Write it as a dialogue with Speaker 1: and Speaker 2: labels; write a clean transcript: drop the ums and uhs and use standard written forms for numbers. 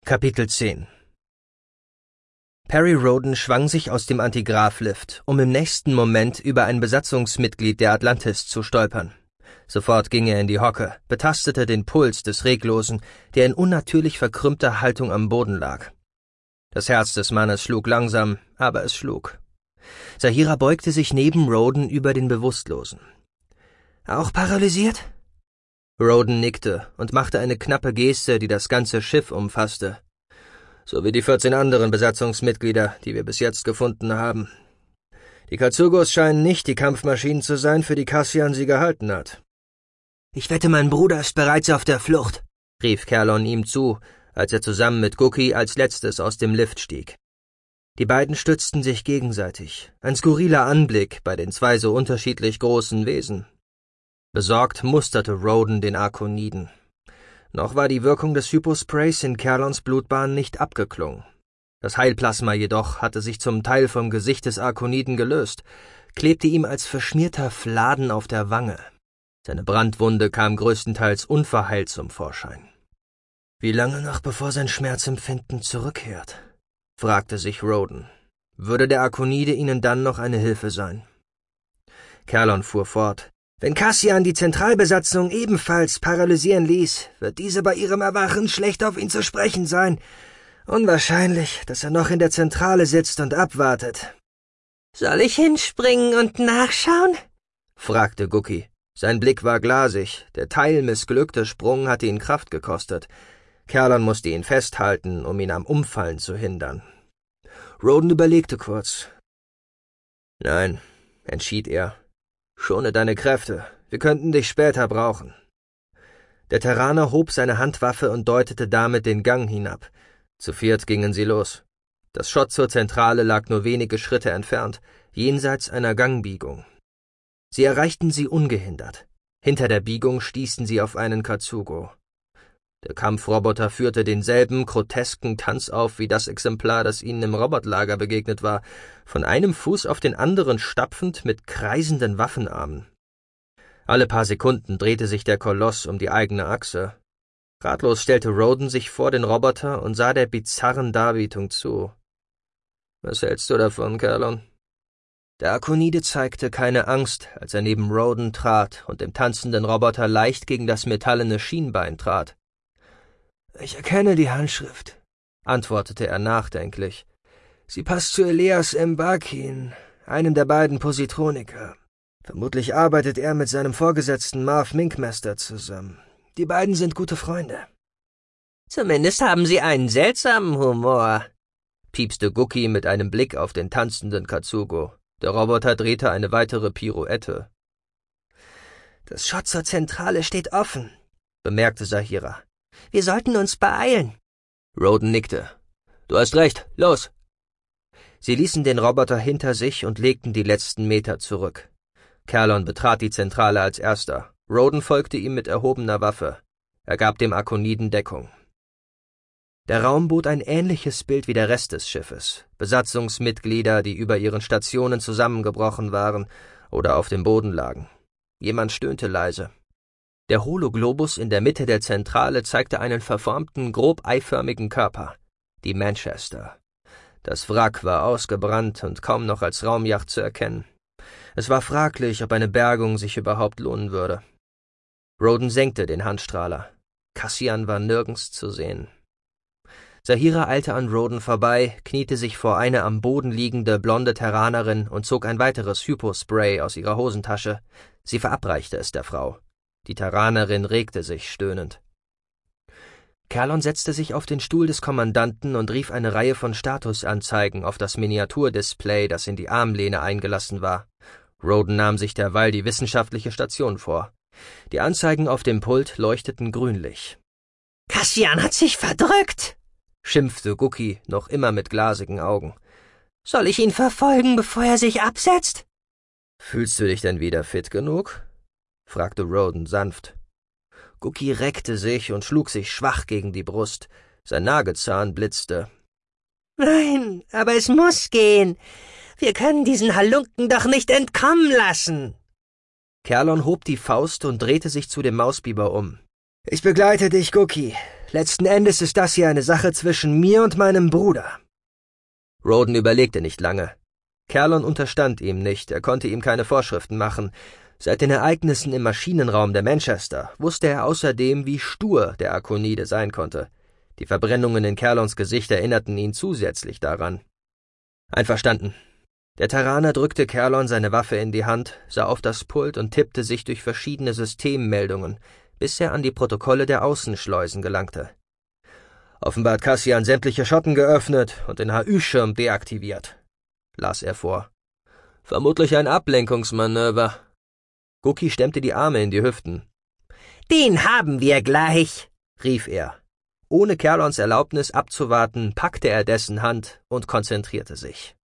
Speaker 1: Kapitel 10 Perry Rhodan schwang sich aus dem Antigrav-Lift, um im nächsten Moment über ein Besatzungsmitglied der Atlantis zu stolpern. Sofort ging er in die Hocke, betastete den Puls des Reglosen, der in unnatürlich verkrümmter Haltung am Boden lag. Das Herz des Mannes schlug langsam, aber es schlug. Saheera beugte sich neben Rhodan über den Bewusstlosen. »Auch paralysiert?« Rhodan nickte und machte eine knappe Geste, die das ganze Schiff umfasste. »So wie die 14 anderen Besatzungsmitglieder, die wir bis jetzt gefunden haben. Die Katsugos scheinen nicht die Kampfmaschinen zu sein, für die Cassian sie gehalten hat.« »Ich wette, mein Bruder ist bereits auf der Flucht«, rief Kerlon ihm zu, als er zusammen mit Gookie als letztes aus dem Lift stieg. Die beiden stützten sich gegenseitig, ein skurriler Anblick bei den zwei so unterschiedlich großen Wesen. Besorgt musterte Rhodan den Arkoniden. Noch war die Wirkung des Hyposprays in Kerlons Blutbahn nicht abgeklungen. Das Heilplasma jedoch hatte sich zum Teil vom Gesicht des Arkoniden gelöst, klebte ihm als verschmierter Fladen auf der Wange. Seine Brandwunde kam größtenteils unverheilt zum Vorschein. »Wie lange noch, bevor sein Schmerzempfinden zurückkehrt?« fragte sich Rhodan. »Würde der Arkonide ihnen dann noch eine Hilfe sein?« Kerlon fuhr fort. »Wenn Cassian die Zentralbesatzung ebenfalls paralysieren ließ, wird diese bei ihrem Erwachen schlecht auf ihn zu sprechen sein. Unwahrscheinlich, dass er noch in der Zentrale sitzt und abwartet.« »Soll ich hinspringen und nachschauen?« fragte Gookie. Sein Blick war glasig, der teilmissglückte Sprung hatte ihn Kraft gekostet. Kerlon musste ihn festhalten, um ihn am Umfallen zu hindern. Rhodan überlegte kurz. »Nein«, entschied er. »Schone deine Kräfte, wir könnten dich später brauchen.« Der Terraner hob seine Handwaffe und deutete damit den Gang hinab. Zu viert gingen sie los. Das Schott zur Zentrale lag nur wenige Schritte entfernt, jenseits einer Gangbiegung. Sie erreichten sie ungehindert. Hinter der Biegung stießen sie auf einen Katsugo. Der Kampfroboter führte denselben grotesken Tanz auf wie das Exemplar, das ihnen im Robotlager begegnet war, von einem Fuß auf den anderen stapfend mit kreisenden Waffenarmen. Alle paar Sekunden drehte sich der Koloss um die eigene Achse. Ratlos stellte Rhodan sich vor den Roboter und sah der bizarren Darbietung zu. »Was hältst du davon, Kerlon?« Der Arkonide zeigte keine Angst, als er neben Rhodan trat und dem tanzenden Roboter leicht gegen das metallene Schienbein trat. »Ich erkenne die Handschrift«, antwortete er nachdenklich. »Sie passt zu Elias Mbakin, einem der beiden Positroniker. Vermutlich arbeitet er mit seinem Vorgesetzten Marv Minkmaster zusammen. Die beiden sind gute Freunde.« »Zumindest haben sie einen seltsamen Humor«, piepste Gookie mit einem Blick auf den tanzenden Katsugo. Der Roboter drehte eine weitere Pirouette. »Das Schott zur Zentrale steht offen«, bemerkte Saheera. »Wir sollten uns beeilen.« Rhodan nickte. »Du hast recht, los!« Sie ließen den Roboter hinter sich und legten die letzten Meter zurück. Kerlon betrat die Zentrale als erster. Rhodan folgte ihm mit erhobener Waffe. Er gab dem Arkoniden Deckung. Der Raum bot ein ähnliches Bild wie der Rest des Schiffes. Besatzungsmitglieder, die über ihren Stationen zusammengebrochen waren oder auf dem Boden lagen. Jemand stöhnte leise. Der Hologlobus in der Mitte der Zentrale zeigte einen verformten, grob eiförmigen Körper. Die Manchester. Das Wrack war ausgebrannt und kaum noch als Raumjacht zu erkennen. Es war fraglich, ob eine Bergung sich überhaupt lohnen würde. Rhodan senkte den Handstrahler. Cassian war nirgends zu sehen. Saheera eilte an Rhodan vorbei, kniete sich vor eine am Boden liegende blonde Terranerin und zog ein weiteres Hypospray aus ihrer Hosentasche. Sie verabreichte es der Frau. Die Terranerin regte sich stöhnend. Kerlon setzte sich auf den Stuhl des Kommandanten und rief eine Reihe von Statusanzeigen auf das Miniaturdisplay, das in die Armlehne eingelassen war. Rhodan nahm sich derweil die wissenschaftliche Station vor. Die Anzeigen auf dem Pult leuchteten grünlich. »Cassian hat sich verdrückt«, schimpfte Gookie, noch immer mit glasigen Augen. »Soll ich ihn verfolgen, bevor er sich absetzt?« »Fühlst du dich denn wieder fit genug?« fragte Rhodan sanft. Gookie reckte sich und schlug sich schwach gegen die Brust. Sein Nagezahn blitzte. »Nein, aber es muss gehen. Wir können diesen Halunken doch nicht entkommen lassen.« Kerlon hob die Faust und drehte sich zu dem Mausbiber um. »Ich begleite dich, Gookie. Letzten Endes ist das hier eine Sache zwischen mir und meinem Bruder.« Roden überlegte nicht lange. Kerlon unterstand ihm nicht, er konnte ihm keine Vorschriften machen. Seit den Ereignissen im Maschinenraum der Manchester wusste er außerdem, wie stur der Arkonide sein konnte. Die Verbrennungen in Kerlons Gesicht erinnerten ihn zusätzlich daran. »Einverstanden.« Der Terraner drückte Kerlon seine Waffe in die Hand, sah auf das Pult und tippte sich durch verschiedene Systemmeldungen, bis er an die Protokolle der Außenschleusen gelangte. »Offenbar hat Cassian sämtliche Schotten geöffnet und den HÜ-Schirm deaktiviert«, las er vor. »Vermutlich ein Ablenkungsmanöver.« Guki stemmte die Arme in die Hüften. »Den haben wir gleich«, rief er. Ohne Kerlons Erlaubnis abzuwarten, packte er dessen Hand und konzentrierte sich.